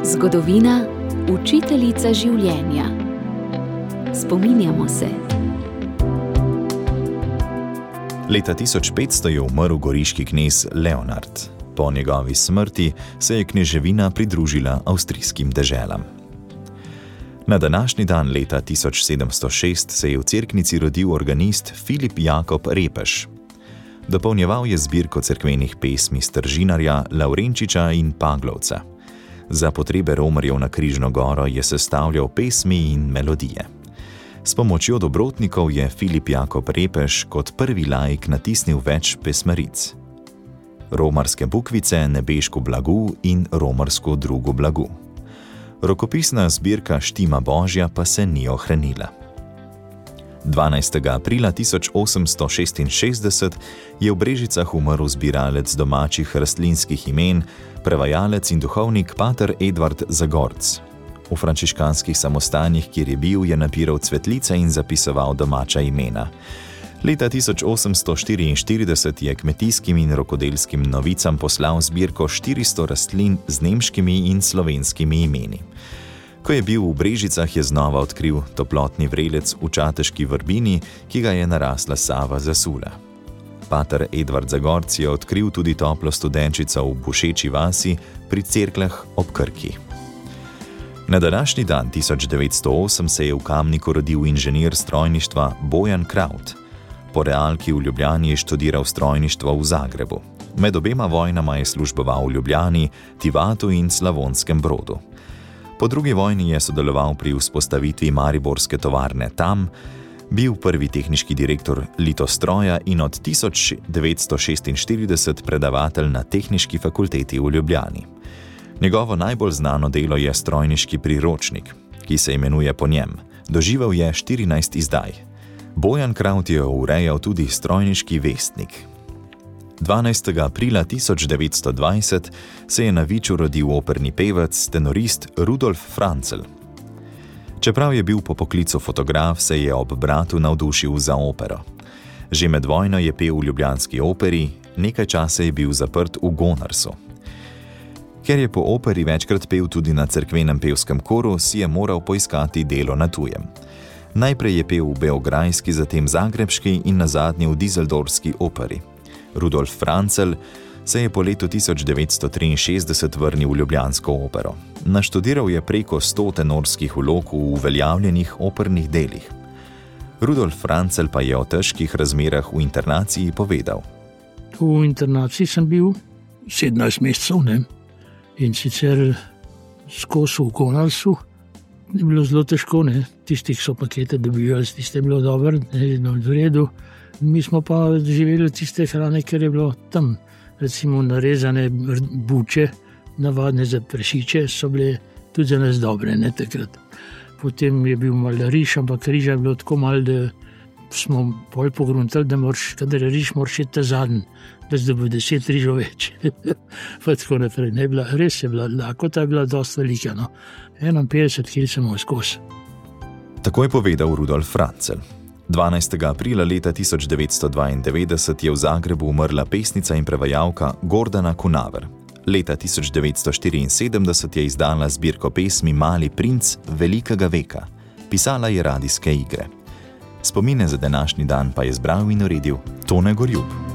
Zgodovina, učiteljica življenja. Spominjamo se. Leta 1500 je umrl goriški knez Leonard. Po njegovi smrti se je kneževina pridružila avstrijskim deželam. Na današnji dan leta 1706 se je v Cerknici rodil organist Filip Jakob Repeš. Dopolnjeval je zbirko cerkvenih pesmi Stržinarja, Lavrenčiča in Paglovca. Za potrebe romarjev na Križno goro je sestavljal pesmi in melodije. S pomočjo dobrotnikov je Filip Jakob Repeš kot prvi laik natisnil več pesmaric. Romarske bukvice, Nebeško blagu in Romarsko drugo blagu. Rokopisna zbirka Štima Božja pa se ni ohranila. 12. aprila 1866 je v Brežicah umrl zbiralec domačih rastlinskih imen, prevajalec in duhovnik pater Edvard Zagorc. V frančiškanskih samostanjih, kjer je bil, je napiral cvetlice in zapisoval domača imena. Leta 1844 je kmetijskim in rokodelskim novicam poslal zbirko 400 rastlin z nemškimi in slovenskimi imeni. Ko je bil v Brežicah, je znova odkril toplotni vrelec v Čateški vrbini, ki ga je narasla Sava zasula. Pater Edvard Zagorc je odkril tudi toplo studenčico v Bušeči vasi pri Cerkljah ob Krki. Na današnji dan 1908 se je v Kamniku rodil inženir strojništva Bojan Kraut. Po realki v Ljubljani je študiral strojništvo v Zagrebu. Med obema vojnama je služboval v Ljubljani, Tivatu in Slavonskem Brodu. Po drugi vojni je sodeloval pri vzpostavitvi mariborske tovarne tam, bil prvi tehniški direktor Litostroja in od 1946 predavatelj na Tehniški fakulteti v Ljubljani. Njegovo najbolj znano delo je strojniški priročnik, ki se imenuje po njem. Doživel je 14 izdaj. Bojan Kraut je urejal tudi strojniški vestnik. 12. aprila 1920 se je na Viču rodil operni pevec, tenorist Rudolf Franzel. Čeprav je bil po poklicu fotograf, se je ob bratu navdušil za opero. Že med vojno je pel v ljubljanski operi, nekaj časa je bil zaprt v Gonarsu. Ker je po operi večkrat pel tudi na cerkvenem pevskem koru, si je moral poiskati delo na tujem. Najprej je pel v beograjski, zatem zagrebški in nazadnje v dizeldorfski operi. Rudolf Franzel se je po letu 1963 vrnil v ljubljansko opero. Naštudiral je preko 100 tenorskih vlog v uveljavljenih opernih delih. Rudolf Franzel pa je o težkih razmerah v internaciji povedal. V internaciji sem bil 17 mesecev, in sicer skozi v Konalsu. Je bilo zelo težko, tistih so pakete dobivali, tiste je bilo dobro, v redu. Mi smo pa živeli tiste hrane, ker je bilo tam, recimo narezane buče, navadne za prašiče, so bile tudi za nas dobre, takrat. Potem je bil malo riž, ampak riža je bilo tako malo, da smo bolj pogruntali, da kadar je riž, moraš iti ta zadnji, da zdaj bo 10 rižov več. Pa tako naprej. Res je bila, lakota je bila dosti velika. 51 kil sem skozi. Tako je povedal Rudolf Franzel. 12. aprila leta 1992 je v Zagrebu umrla pesnica in prevajalka Gordana Kunaver. Leta 1974 je izdala zbirko pesmi Mali princ velikega veka. Pisala je radijske igre. Spomine za današnji dan pa je zbral in uredil Tone Gorjub.